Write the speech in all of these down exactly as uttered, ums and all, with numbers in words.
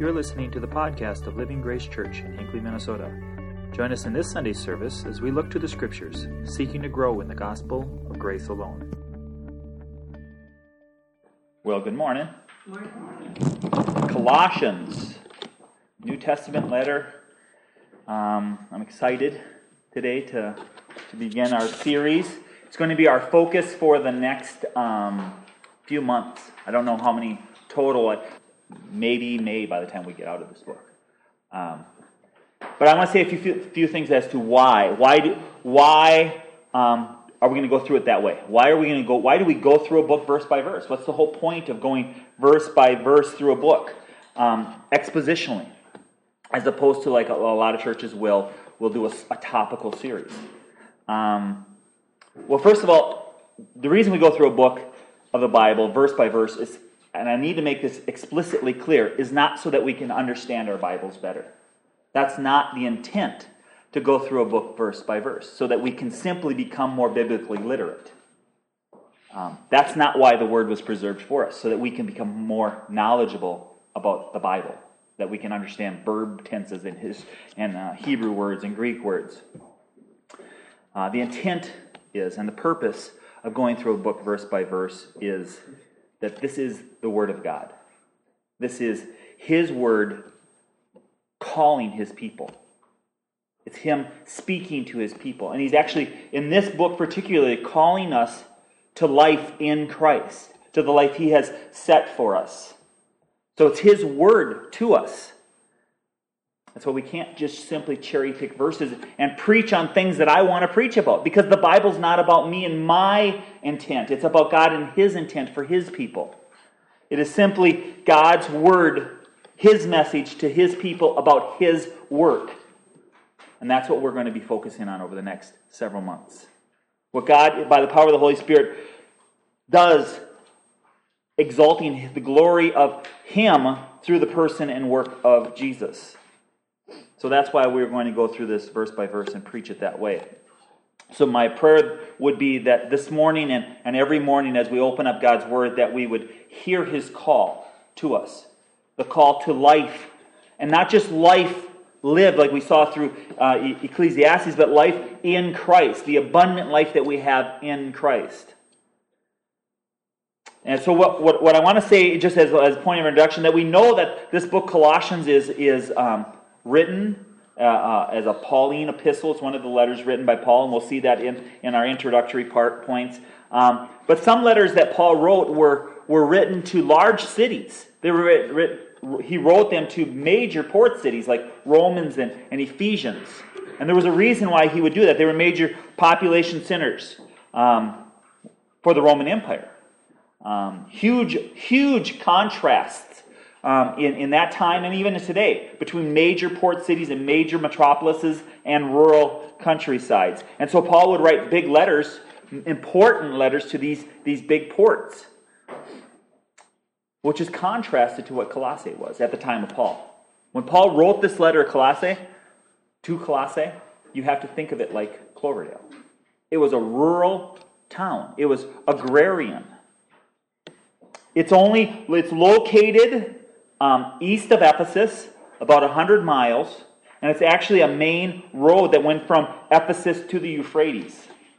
You're listening to the podcast of Living Grace Church in Hinckley, Minnesota. Join us in this Sunday service as we look to the Scriptures, seeking to grow in the gospel of grace alone. Well, good morning. Good morning. Colossians, New Testament letter. Um, I'm excited today to, to begin our series. It's going to be our focus for the next um, few months. I don't know how many total. Maybe May by the time we get out of this book. Um, but I want to say a few, few things as to why. Why do, why um, are we going to go through it that way? Why are we going to go? Why do we go through a book verse by verse? What's the whole point of going verse by verse through a book um, expositionally, as opposed to like a, a lot of churches will will do a, a topical series? Um, well, first of all, the reason we go through a book of the Bible verse by verse is, and I need to make this explicitly clear, is not so that we can understand our Bibles better. That's not the intent, to go through a book verse by verse, so that we can simply become more biblically literate. Um, that's not why the Word was preserved for us, so that we can become more knowledgeable about the Bible, that we can understand verb tenses and, his, and uh, Hebrew words and Greek words. Uh, the intent is, and the purpose of going through a book verse by verse is that this is the Word of God. This is His Word calling His people. It's Him speaking to His people. And He's actually, in this book particularly, calling us to life in Christ, to the life He has set for us. So it's His Word to us. That's why we can't just simply cherry pick verses and preach on things that I want to preach about, because the Bible's not about me and my intent. It's about God and His intent for His people. It is simply God's Word, His message to His people about His work. And that's what we're going to be focusing on over the next several months. What God, by the power of the Holy Spirit, does, exalting the glory of Him through the person and work of Jesus. So that's why we're going to go through this verse by verse and preach it that way. So my prayer would be that this morning and, and every morning as we open up God's Word, that we would hear His call to us. The call to life. And not just life lived like we saw through uh, Ecclesiastes, but life in Christ. The abundant life that we have in Christ. And so what, what, what I want to say, just as, as a point of introduction, that we know that this book Colossians is, is um, written uh, uh, as a Pauline epistle. It's one of the letters written by Paul, and we'll see that in, in our introductory part points. Um, but some letters that Paul wrote were, were written to large cities. They were writ, writ, he wrote them to major port cities like Romans and, and Ephesians. And there was a reason why he would do that. They were major population centers um, for the Roman Empire. Um, huge, huge contrasts Um, in, in that time and even today, between major port cities and major metropolises and rural countrysides. And so Paul would write big letters, important letters to these, these big ports, which is contrasted to what Colossae was at the time of Paul. When Paul wrote this letter Colossae, to Colossae, you have to think of it like Cloverdale. It was a rural town. It was agrarian. It's only, it's located Um, east of Ephesus, about one hundred miles, and it's actually a main road that went from Ephesus to the Euphrates.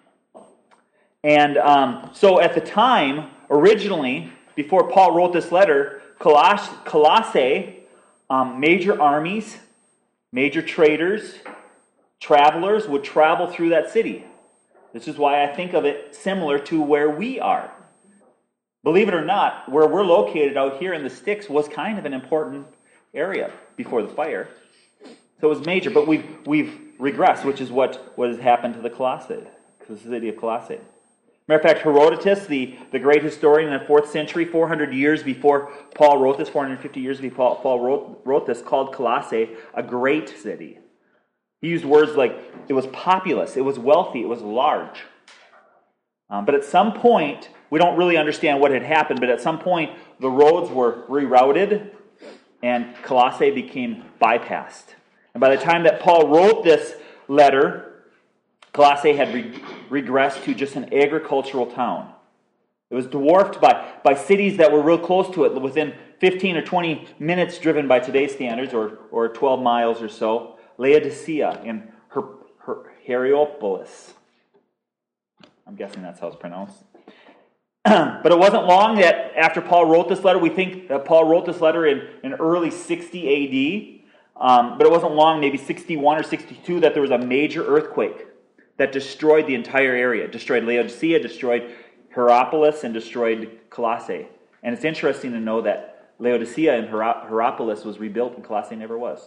And um, so at the time, originally, before Paul wrote this letter, Coloss- Colossae, um, major armies, major traders, travelers would travel through that city. This is why I think of it similar to where we are. Believe it or not, where we're located out here in the sticks was kind of an important area before the fire. So it was major, but we've we've regressed, which is what, what has happened to the Colossae, the city of Colossae. Matter of fact, Herodotus, the, the great historian in the fourth century, four hundred years before Paul wrote this, four hundred fifty years before Paul wrote, wrote this, called Colossae a great city. He used words like it was populous, it was wealthy, it was large. Um, but at some point, we don't really understand what had happened, but at some point, the roads were rerouted and Colossae became bypassed. And by the time that Paul wrote this letter, Colossae had re- regressed to just an agricultural town. It was dwarfed by, by cities that were real close to it, within fifteen or twenty minutes driven by today's standards, or, or twelve miles or so, Laodicea in Her, Her, Hierapolis. I'm guessing that's how it's pronounced. But it wasn't long that after Paul wrote this letter, we think that Paul wrote this letter in, in early sixty A D, um, but it wasn't long, maybe sixty-one or sixty-two, that there was a major earthquake that destroyed the entire area. Destroyed Laodicea, destroyed Hierapolis, and destroyed Colossae. And it's interesting to know that Laodicea and Hier- Hierapolis was rebuilt and Colossae never was.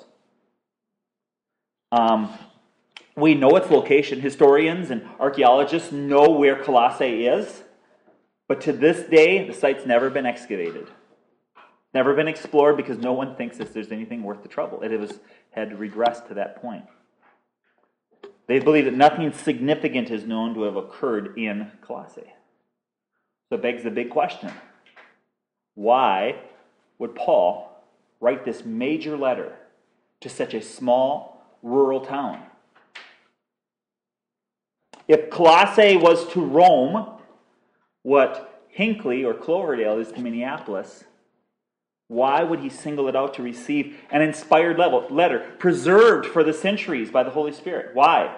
Um, we know its location. Historians and archaeologists know where Colossae is. But to this day, the site's never been excavated. Never been explored because no one thinks that there's anything worth the trouble. It was, had regressed to that point. They believe that nothing significant is known to have occurred in Colossae. So it begs the big question. Why would Paul write this major letter to such a small, rural town? If Colossae was to Rome what Hinckley or Cloverdale is to Minneapolis, why would he single it out to receive an inspired letter, preserved for the centuries by the Holy Spirit? Why?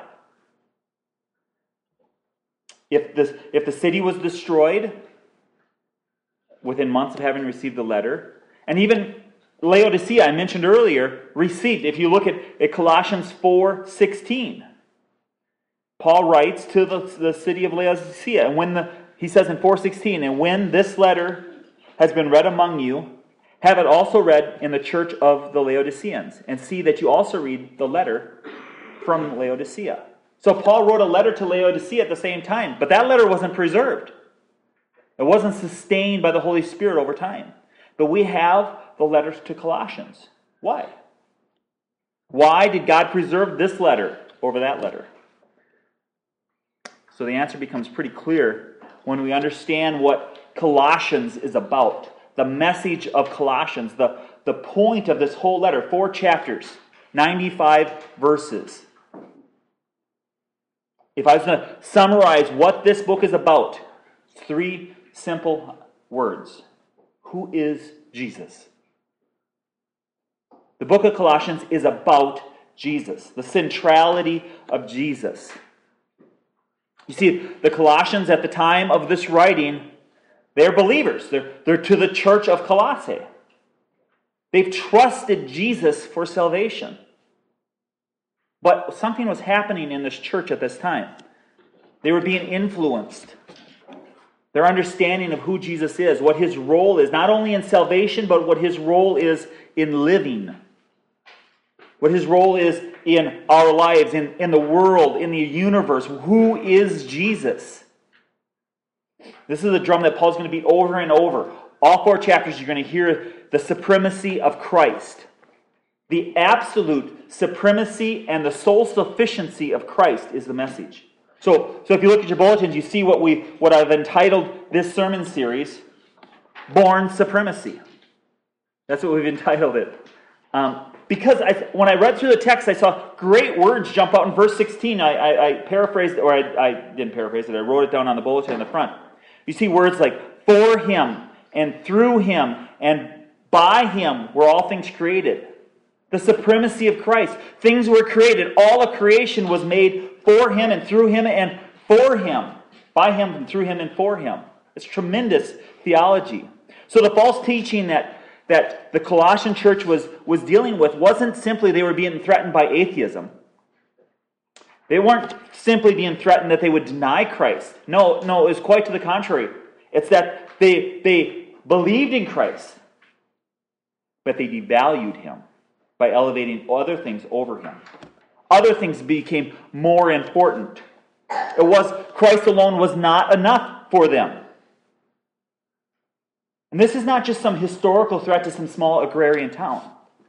If the, if the city was destroyed within months of having received the letter, and even Laodicea, I mentioned earlier, received, if you look at, at Colossians four sixteen, Paul writes to the, the city of Laodicea, and when the He says in four sixteen, and when this letter has been read among you, have it also read in the church of the Laodiceans, and see that you also read the letter from Laodicea. So Paul wrote a letter to Laodicea at the same time, but that letter wasn't preserved. It wasn't sustained by the Holy Spirit over time. But we have the letters to Colossians. Why? Why did God preserve this letter over that letter? So the answer becomes pretty clear when we understand what Colossians is about. The message of Colossians, the, the point of this whole letter, four chapters, ninety-five verses. If I was going to summarize what this book is about, three simple words. Who is Jesus? The book of Colossians is about Jesus, the centrality of Jesus. You see, the Colossians at the time of this writing, they're believers. They're, they're to the church of Colossae. They've trusted Jesus for salvation. But something was happening in this church at this time. They were being influenced. Their understanding of who Jesus is, what his role is, not only in salvation, but what his role is in living. What his role is in our lives, in, in the world, in the universe. Who is Jesus? This is a drum that Paul's going to beat over and over. All four chapters, you're going to hear the supremacy of Christ. The absolute supremacy and the sole sufficiency of Christ is the message. So, so if you look at your bulletins, you see what we what I've entitled this sermon series, Born Supremacy. That's what we've entitled it. Um, because I, when I read through the text, I saw great words jump out in verse sixteen. I, I, I paraphrased, or I, I didn't paraphrase it, I wrote it down on the bulletin in the front. You see words like, for him, and through him, and by him were all things created. The supremacy of Christ. Things were created. All of creation was made for him and through him and for him. By him and through him and for him. It's tremendous theology. So the false teaching that, that the Colossian church was, was dealing with wasn't simply they were being threatened by atheism. They weren't simply being threatened that they would deny Christ. No, no, it was quite to the contrary. It's that they, they believed in Christ, but they devalued him by elevating other things over him. Other things became more important. It was Christ alone was not enough for them. And this is not just some historical threat to some small agrarian town.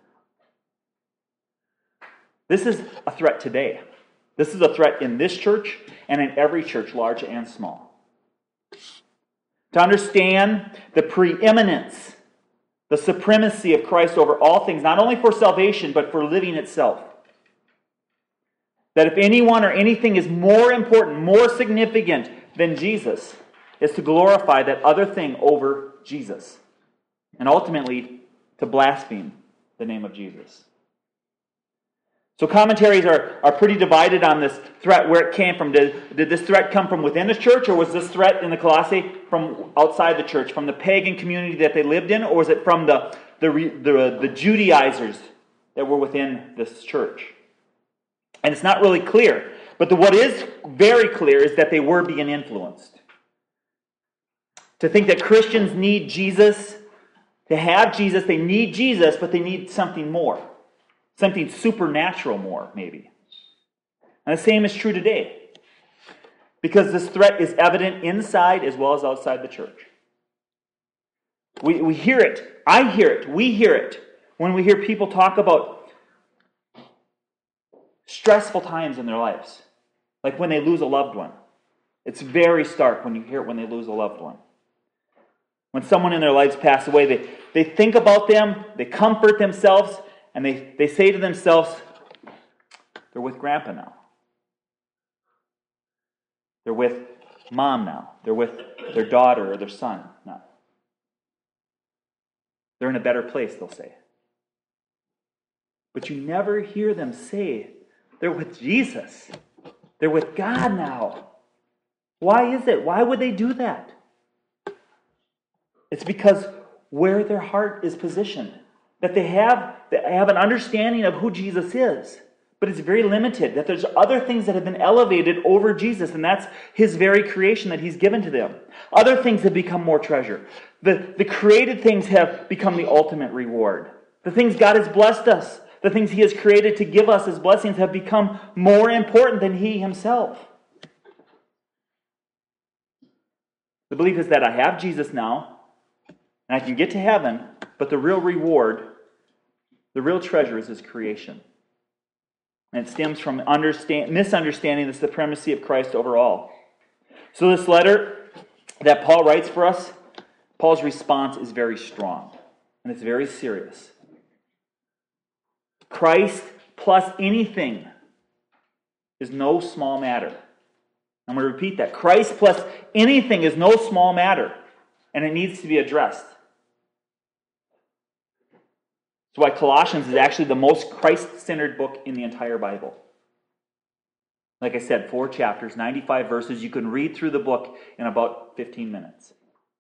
This is a threat today. This is a threat in this church and in every church, large and small. To understand the preeminence, the supremacy of Christ over all things, not only for salvation, but for living itself. That if anyone or anything is more important, more significant than Jesus, is to glorify that other thing over Jesus. and ultimately to blaspheme the name of Jesus. So commentaries are, are pretty divided on this threat, where it came from. Did, did this threat come from within the church, or was this threat in the Colossae from outside the church, from the pagan community that they lived in, or was it from the, the, the, the Judaizers that were within this church? And it's not really clear. But the, what is very clear is that they were being influenced. To think that Christians need Jesus, to have Jesus, they need Jesus, but they need something more. Something supernatural more, maybe. And the same is true today. Because this threat is evident inside as well as outside the church. We, we hear it. I hear it. We hear it. When we hear people talk about stressful times in their lives. Like when they lose a loved one. It's very stark when you hear it when they lose a loved one. When someone in their lives passes away, they, they think about them, they comfort themselves, and they, they say to themselves, they're with Grandpa now. They're with Mom now. They're with their daughter or their son now. They're in a better place, they'll say. But you never hear them say, they're with Jesus. They're with God now. Why is it? Why would they do that? It's because where their heart is positioned. That they have, they have an understanding of who Jesus is. But it's very limited. That there's other things that have been elevated over Jesus. And that's His very creation that He's given to them. Other things have become more treasure. The, the created things have become the ultimate reward. The things God has blessed us. The things He has created to give us as blessings have become more important than He Himself. The belief is that I have Jesus now, and I can get to heaven, but the real reward, the real treasure is His creation. And it stems from understand, misunderstanding the supremacy of Christ over all. So this letter that Paul writes for us, Paul's response is very strong, and it's very serious. Christ plus anything is no small matter. I'm going to repeat that. Christ plus anything is no small matter, and it needs to be addressed. That's why Colossians is actually the most Christ-centered book in the entire Bible. Like I said, four chapters, ninety-five verses. You can read through the book in about fifteen minutes.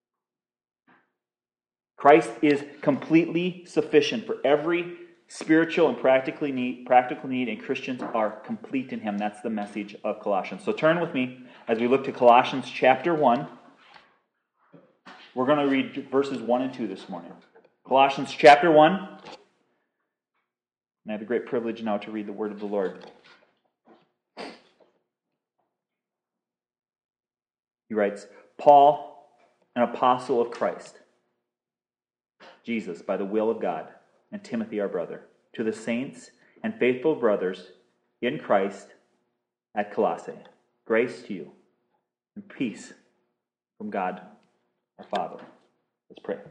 Christ is completely sufficient for every spiritual and practical need, practical need, and Christians are complete in Him. That's the message of Colossians. So turn with me as we look to Colossians chapter one. We're going to read verses one and two this morning. Colossians chapter one. And I have the great privilege now to read the word of the Lord. He writes, Paul, an apostle of Christ, Jesus, by the will of God, and Timothy, our brother, to the saints and faithful brothers in Christ at Colossae. Grace to you and peace from God, our Father. Let's pray.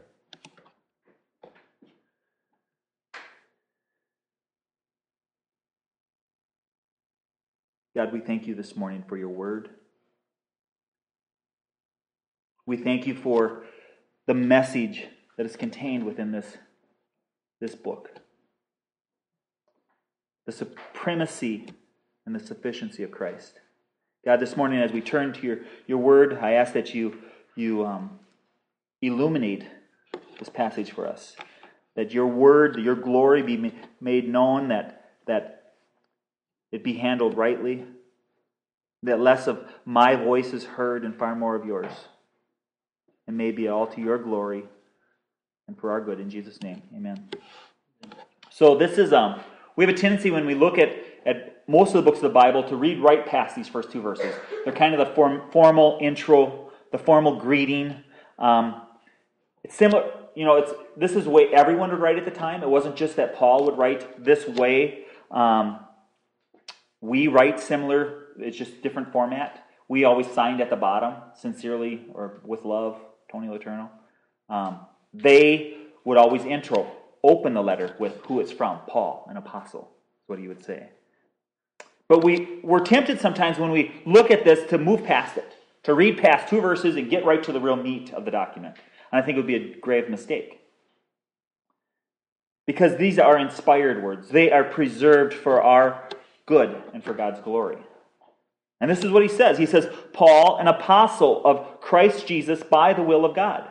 God, we thank you this morning for your word. We thank you for the message that is contained within this, this book. The supremacy and the sufficiency of Christ. God, this morning as we turn to your, your word, I ask that you, you um, illuminate this passage for us. That your word, your glory be made known, that, that it be handled rightly, that less of my voice is heard and far more of yours. And may be all to your glory and for our good. In Jesus' name, amen. So this is, um, we have a tendency when we look at, at most of the books of the Bible to read right past these first two verses. They're kind of the form, formal intro, the formal greeting. Um, it's similar, you know, it's this is the way everyone would write at the time. It wasn't just that Paul would write this way. Um, we write similar, it's just different format. We always signed at the bottom, sincerely or with love, Tony Letourneau. Um, they would always intro, open the letter with who it's from, Paul, an apostle, is what he would say. But we, we're tempted sometimes when we look at this to move past it, to read past two verses and get right to the real meat of the document. And I think it would be a grave mistake. Because these are inspired words. They are preserved for our good and for God's glory. And this is what he says. He says, Paul, an apostle of Christ Jesus by the will of God.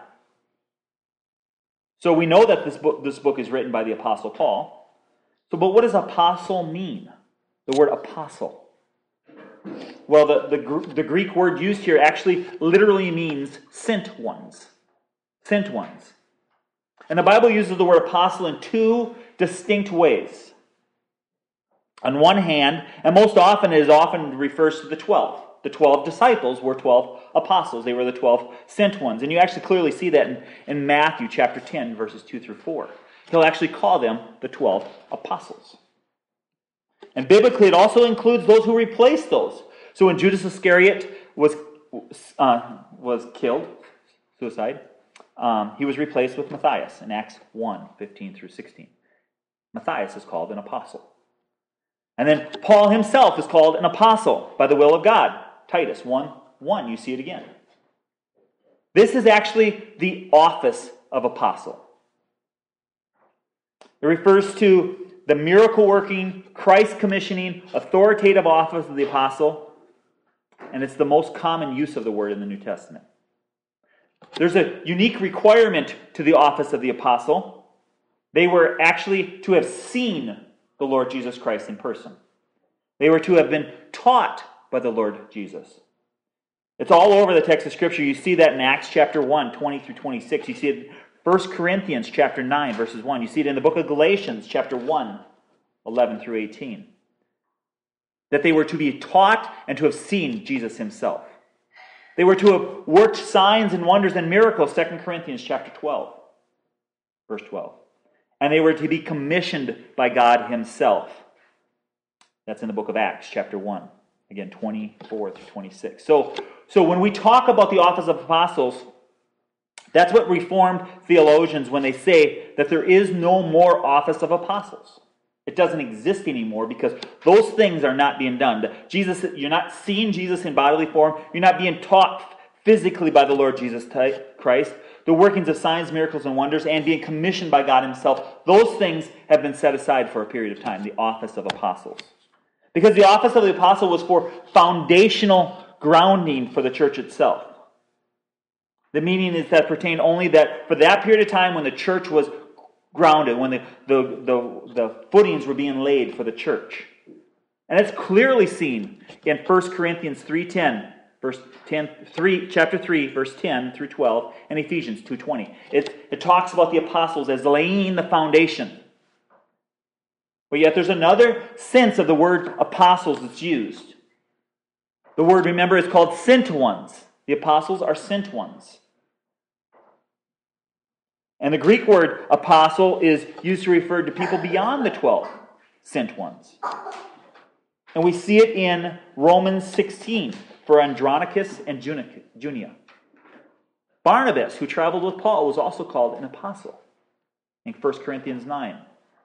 So we know that this book, this book is written by the apostle Paul. So, but what does apostle mean? The word apostle. Well, the, the, the Greek word used here actually literally means sent ones. Sent ones. And the Bible uses the word apostle in two distinct ways. On one hand, and most often it is often refers to the twelve. The twelve disciples were twelve apostles. They were the twelve sent ones. And you actually clearly see that in, in Matthew chapter ten, verses two through four. He'll actually call them the twelve apostles. And biblically, it also includes those who replaced those. So when Judas Iscariot was, uh, was killed, suicide, um, he was replaced with Matthias in Acts one, fifteen through sixteen. Matthias is called an apostle. And then Paul himself is called an apostle by the will of God. Titus one, one, you see it again. This is actually the office of apostle. It refers to the miracle-working, Christ-commissioning, authoritative office of the apostle, and it's the most common use of the word in the New Testament. There's a unique requirement to the office of the apostle. They were actually to have seen the Lord Jesus Christ in person. They were to have been taught by the Lord Jesus. It's all over the text of Scripture. You see that in Acts chapter one, twenty through twenty-six. You see it in First Corinthians chapter nine, verses one. You see it in the book of Galatians chapter one, eleven through eighteen. That they were to be taught and to have seen Jesus himself. They were to have worked signs and wonders and miracles, Second Corinthians chapter twelve, verse twelve. And they were to be commissioned by God himself. That's in the book of Acts chapter one. Again, twenty-four through twenty-six. So, so when we talk about the office of apostles, that's what Reformed theologians, when they say that there is no more office of apostles. It doesn't exist anymore because those things are not being done. Jesus, you're not seeing Jesus in bodily form. You're not being taught physically by the Lord Jesus Christ. The workings of signs, miracles, and wonders, and being commissioned by God himself, those things have been set aside for a period of time, the office of apostles. Because the office of the apostle was for foundational grounding for the church itself. The meaning is that pertained only that for that period of time when the church was grounded, when the, the, the, the footings were being laid for the church. And it's clearly seen in First Corinthians three ten, verse ten, three, chapter three, verse ten through twelve, and Ephesians two twenty. It, it talks about the apostles as laying the foundation. But yet there's another sense of the word apostles that's used. The word, remember, is called sent ones. The apostles are sent ones. And the Greek word apostle is used to refer to people beyond the twelve sent ones. And we see it in Romans sixteen for Andronicus and Junia. Barnabas, who traveled with Paul, was also called an apostle in First Corinthians nine.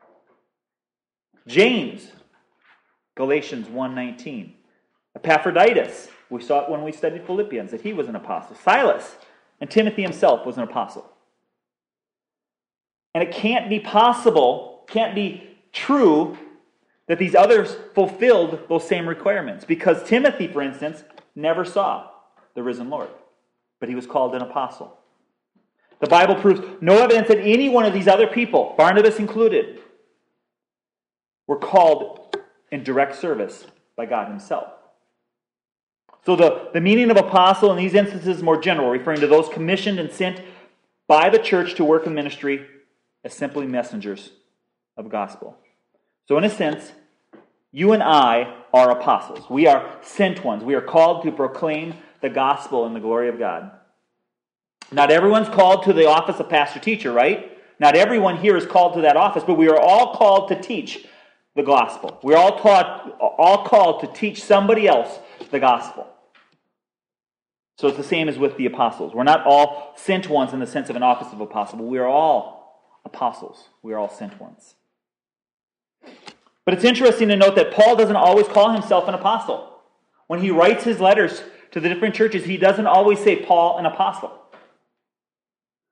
James, Galatians one nineteen. Epaphroditus, we saw it when we studied Philippians, that he was an apostle. Silas and Timothy himself was an apostle. And it can't be possible, can't be true that these others fulfilled those same requirements. Because Timothy, for instance, never saw the risen Lord. But he was called an apostle. The Bible proves no evidence that any one of these other people, Barnabas included, were called in direct service by God himself. So the, the meaning of apostle in these instances is more general, referring to those commissioned and sent by the church to work in ministry as simply messengers of gospel. So in a sense, you and I are apostles. We are sent ones. We are called to proclaim the gospel and the glory of God. Not everyone's called to the office of pastor-teacher, right? Not everyone here is called to that office, but we are all called to teach the gospel. We're all taught, all called to teach somebody else the gospel. So it's the same as with the apostles. We're not all sent ones in the sense of an office of apostle, but we are all apostles. We are all sent ones. But it's interesting to note that Paul doesn't always call himself an apostle. When he writes his letters to the different churches, he doesn't always say Paul an apostle.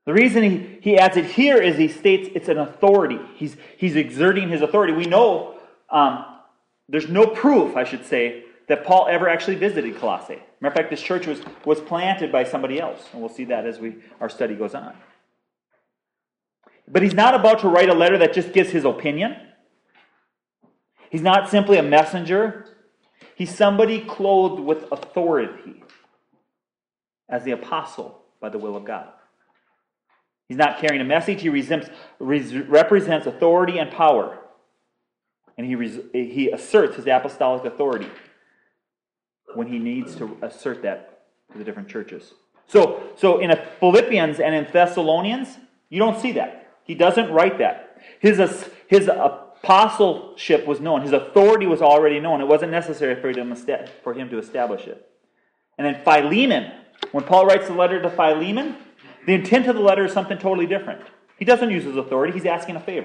The reason he, he adds it here is he states it's an authority. He's, he's exerting his authority. We know um, there's no proof, I should say, that Paul ever actually visited Colossae. Matter of fact, this church was, was planted by somebody else, and we'll see that as we our study goes on. But he's not about to write a letter that just gives his opinion. He's not simply a messenger. He's somebody clothed with authority as the apostle by the will of God. He's not carrying a message. He resembles, represents authority and power. And he, res, he asserts his apostolic authority when he needs to assert that to the different churches. So, so in Philippians and in Thessalonians, you don't see that. He doesn't write that. His, his apostleship was known. His authority was already known. It wasn't necessary for him, for him to establish it. And then Philemon, when Paul writes the letter to Philemon, the intent of the letter is something totally different. He doesn't use his authority. He's asking a favor.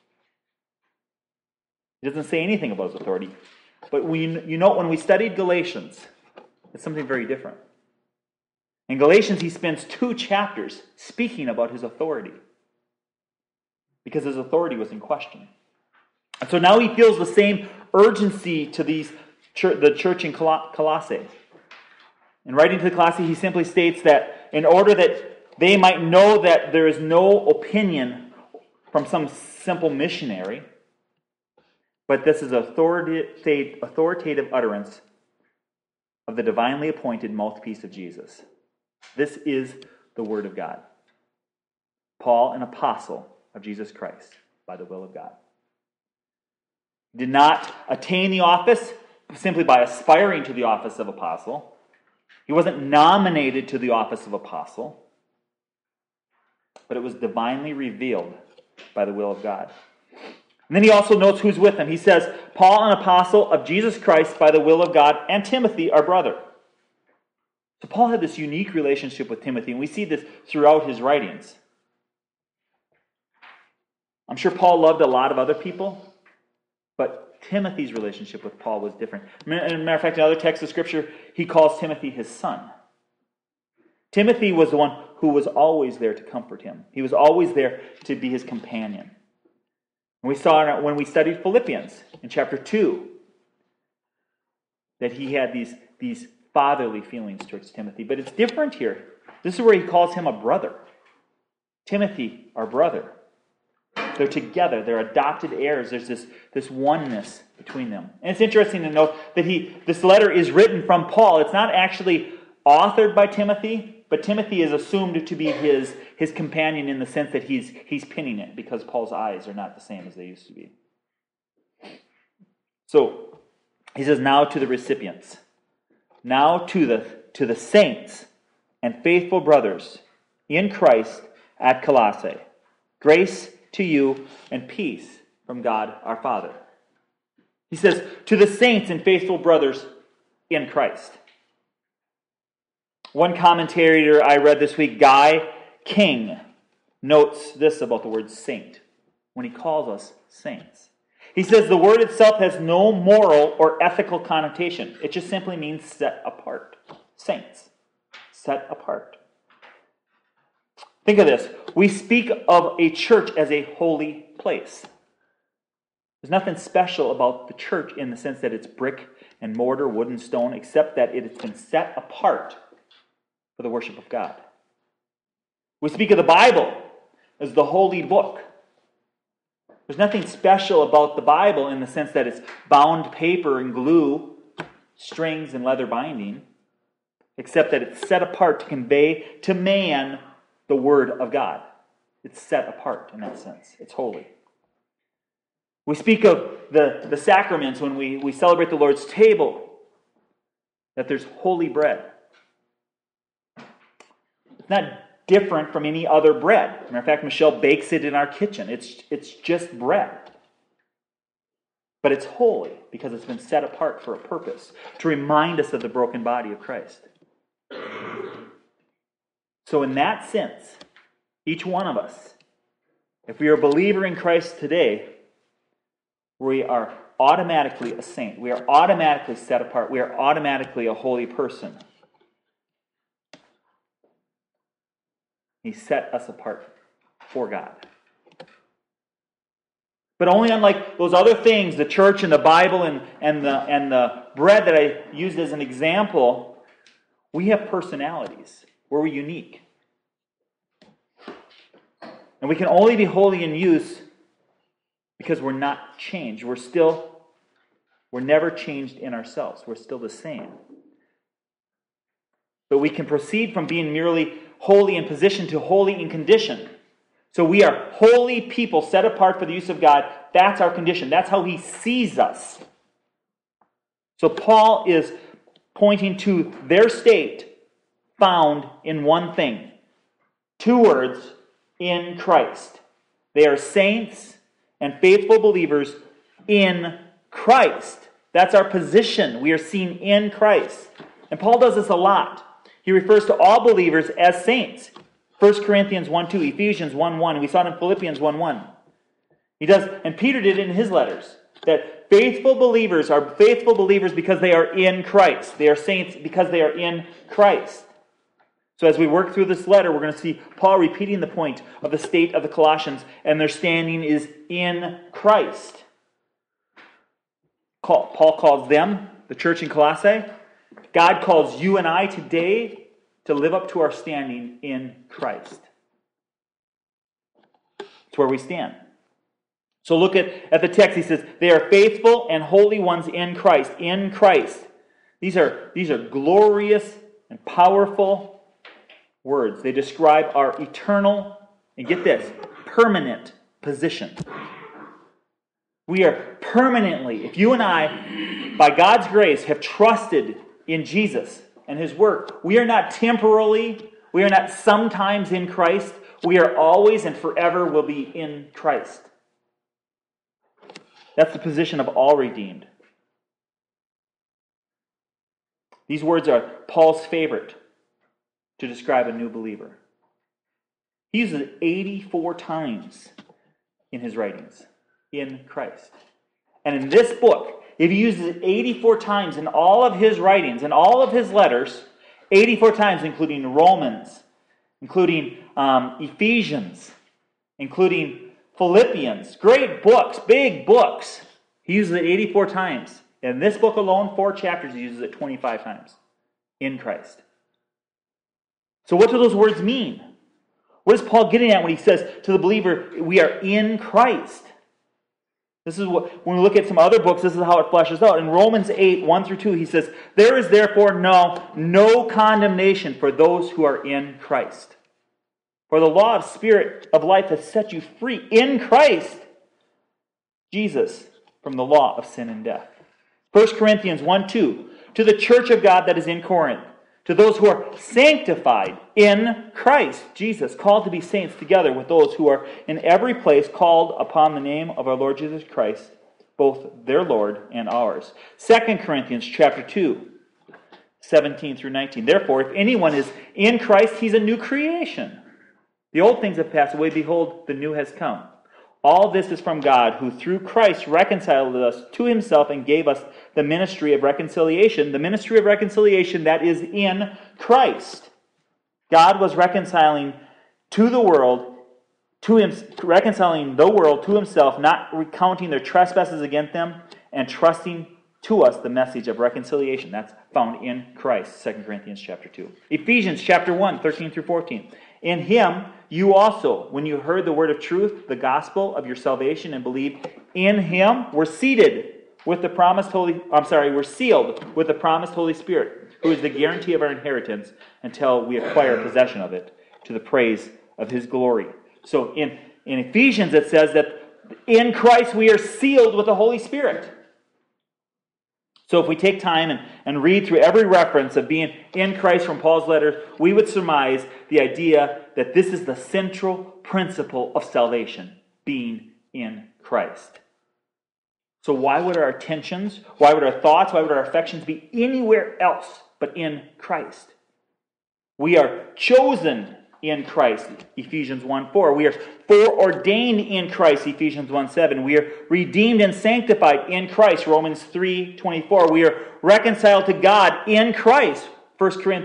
He doesn't say anything about his authority. But we, you know, when we studied Galatians, it's something very different. In Galatians, he spends two chapters speaking about his authority, because his authority was in question. And so now he feels the same urgency to these the church in Colossae. In writing to the Colossae, he simply states that in order that they might know that there is no opinion from some simple missionary, but this is authoritative, authoritative utterance of the divinely appointed mouthpiece of Jesus. This is the Word of God. Paul, an apostle of Jesus Christ, by the will of God. Did not attain the office simply by aspiring to the office of apostle. He wasn't nominated to the office of apostle, but it was divinely revealed by the will of God. And then he also notes who's with him. He says, Paul, an apostle of Jesus Christ by the will of God, and Timothy, our brother. So Paul had this unique relationship with Timothy, and we see this throughout his writings. I'm sure Paul loved a lot of other people, but Timothy's relationship with Paul was different. As a matter of fact, in other texts of Scripture, he calls Timothy his son. Timothy was the one who was always there to comfort him. He was always there to be his companion. And we saw when we studied Philippians in chapter two that he had these, these fatherly feelings towards Timothy. But it's different here. This is where he calls him a brother. Timothy, our brother. They're together. They're adopted heirs. There's this, this oneness between them. And it's interesting to note that he this letter is written from Paul. It's not actually authored by Timothy, but Timothy is assumed to be his, his companion in the sense that he's, he's pinning it, because Paul's eyes are not the same as they used to be. So, he says, now to the recipients. Now to the, to the saints and faithful brothers in Christ at Colossae. Grace to you and peace from God our Father. He says, to the saints and faithful brothers in Christ. One commentator I read this week, Guy King, notes this about the word saint when he calls us saints. He says the word itself has no moral or ethical connotation. It just simply means set apart. Saints. Set apart. Think of this. We speak of a church as a holy place. There's nothing special about the church in the sense that it's brick and mortar, wood and stone, except that it has been set apart for the worship of God. We speak of the Bible as the holy book. There's nothing special about the Bible in the sense that it's bound paper and glue, strings and leather binding, except that it's set apart to convey to man the Word of God. It's set apart in that sense. It's holy. We speak of the, the sacraments when we, we celebrate the Lord's table, that there's holy bread. It's not different from any other bread. Matter of fact, Michelle bakes it in our kitchen. It's, it's just bread. But it's holy because it's been set apart for a purpose, to remind us of the broken body of Christ. So in that sense, each one of us, if we are a believer in Christ today, we are automatically a saint. We are automatically set apart. We are automatically a holy person. He set us apart for God. But only unlike those other things, the church and the Bible and, and, the, and the bread that I used as an example, we have personalities. We're unique. And we can only be holy in use because we're not changed. We're still, we're never changed in ourselves. We're still the same. But we can proceed from being merely holy in position to holy in condition. So we are holy people set apart for the use of God. That's our condition. That's how He sees us. So Paul is pointing to their state found in one thing. Two words, in Christ. They are saints and faithful believers in Christ. That's our position. We are seen in Christ. And Paul does this a lot. He refers to all believers as saints. First Corinthians one two, Ephesians one one. We saw it in Philippians one one. He does, and Peter did it in his letters, that faithful believers are faithful believers because they are in Christ. They are saints because they are in Christ. So as we work through this letter, we're going to see Paul repeating the point of the state of the Colossians, and their standing is in Christ. Paul calls them, the church in Colossae. God calls you and I today to live up to our standing in Christ. It's where we stand. So look at, at the text. He says, they are faithful and holy ones in Christ. In Christ. These are, these are glorious and powerful words. They describe our eternal, and get this, permanent position. We are permanently, if you and I, by God's grace, have trusted in Jesus and His work, we are not temporarily, we are not sometimes in Christ. We are always and forever will be in Christ. That's the position of all redeemed. These words are Paul's favorite to describe a new believer. He uses it eighty-four times in his writings, in Christ. And in this book, if he uses it eighty-four times in all of his writings, in all of his letters, eighty-four times, including Romans, including um, Ephesians, including Philippians, great books, big books. He uses it eighty-four times. In this book alone, four chapters, he uses it twenty-five times. In Christ. So what do those words mean? What is Paul getting at when he says to the believer, we are in Christ? This is what, when we look at some other books, this is how it fleshes out. In Romans eight, one through two, he says, there is therefore no, no condemnation for those who are in Christ. For the law of spirit of life has set you free in Christ, Jesus, from the law of sin and death. First Corinthians one two, to the church of God that is in Corinth, to those who are sanctified in Christ Jesus, called to be saints together with those who are in every place called upon the name of our Lord Jesus Christ, both their Lord and ours. Second Corinthians chapter two, seventeen through nineteen. Therefore, if anyone is in Christ, he's a new creation. The old things have passed away, behold, the new has come. All this is from God, who through Christ reconciled us to Himself and gave us the ministry of reconciliation. The ministry of reconciliation that is in Christ. God was reconciling to the world, to him, reconciling the world to Himself, not recounting their trespasses against them, and trusting to us the message of reconciliation. That's found in Christ, Second Corinthians chapter two. Ephesians chapter one, thirteen through fourteen. In Him, you also, when you heard the word of truth, the gospel of your salvation, and believed in Him, were seated with the promised Holy, I'm sorry, were sealed with the promised Holy Spirit, who is the guarantee of our inheritance until we acquire possession of it, to the praise of His glory. So in, in Ephesians it says that in Christ we are sealed with the Holy Spirit. So if we take time and, and read through every reference of being in Christ from Paul's letters, we would surmise the idea that this is the central principle of salvation, being in Christ. So why would our attentions, why would our thoughts, why would our affections be anywhere else but in Christ? We are chosen in Christ, Ephesians one four. We are foreordained in Christ, Ephesians one seven. We are redeemed and sanctified in Christ, Romans three twenty-four. We are reconciled to God in Christ, First Corinthians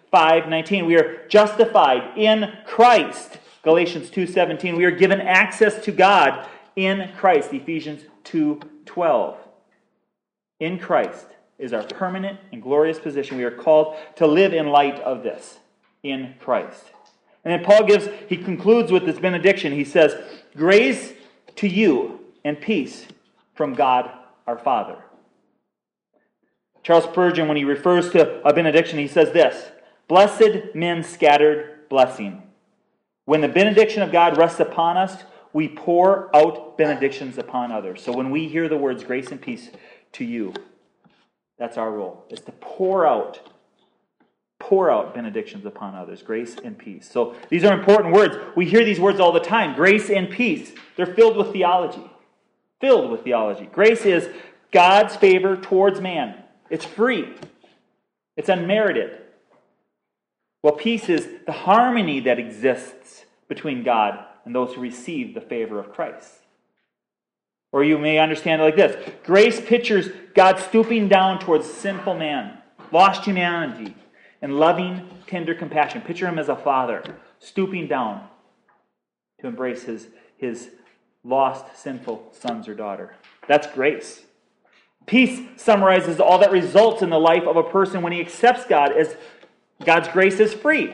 five nineteen. We are justified in Christ. Galatians two seventeen. We are given access to God in Christ. Ephesians two twelve. In Christ is our permanent and glorious position. We are called to live in light of this. In Christ. And then Paul gives, he concludes with this benediction. He says, grace to you and peace from God our Father. Charles Spurgeon, when he refers to a benediction, he says this, blessed men scattered blessing. When the benediction of God rests upon us, we pour out benedictions upon others. So when we hear the words grace and peace to you, that's our role, is to pour out, pour out benedictions upon others, grace and peace. So these are important words. We hear these words all the time, grace and peace. They're filled with theology, filled with theology. Grace is God's favor towards man. It's free. It's unmerited. Well, peace is the harmony that exists between God and those who receive the favor of Christ. Or you may understand it like this. Grace pictures God stooping down towards sinful man, lost humanity, and loving, tender compassion. Picture him as a father, stooping down to embrace his, his lost, sinful sons or daughter. That's grace. Peace summarizes all that results in the life of a person when he accepts God as God's grace is free.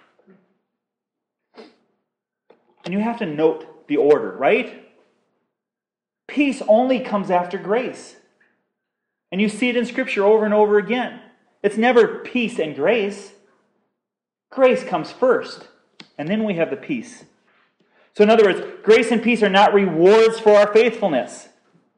And you have to note the order, right? Peace only comes after grace. And you see it in Scripture over and over again. It's never peace and grace. Grace comes first, and then we have the peace. So in other words, grace and peace are not rewards for our faithfulness.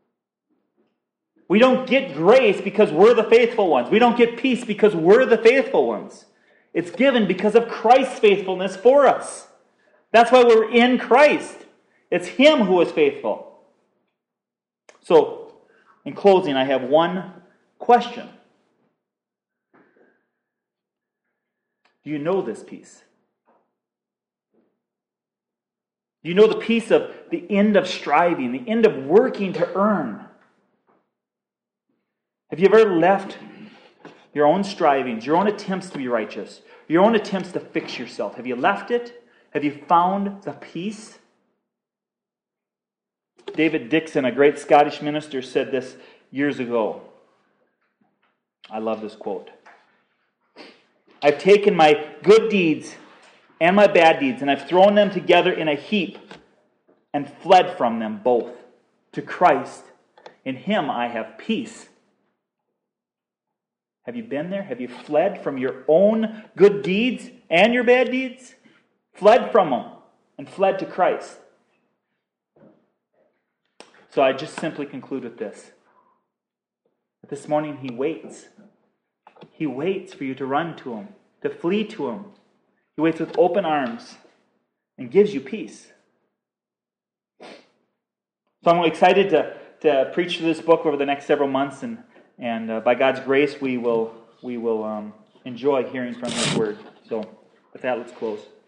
We don't get grace because we're the faithful ones. We don't get peace because we're the faithful ones. It's given because of Christ's faithfulness for us. That's why we're in Christ. It's Him who is faithful. So, in closing, I have one question. Do you know this peace? Do you know the peace of the end of striving, the end of working to earn? Have you ever left your own strivings, your own attempts to be righteous, your own attempts to fix yourself? Have you left it? Have you found the peace? David Dixon, a great Scottish minister, said this years ago. I love this quote. I've taken my good deeds and my bad deeds, and I've thrown them together in a heap and fled from them both to Christ. In Him I have peace. Have you been there? Have you fled from your own good deeds and your bad deeds? Fled from them and fled to Christ. So I just simply conclude with this. This morning He waits. He waits for you to run to Him, to flee to Him. He waits with open arms and gives you peace. So I'm excited to, to preach through this book over the next several months, and and uh, by God's grace, we will we will um, enjoy hearing from His Word. So with that, let's close.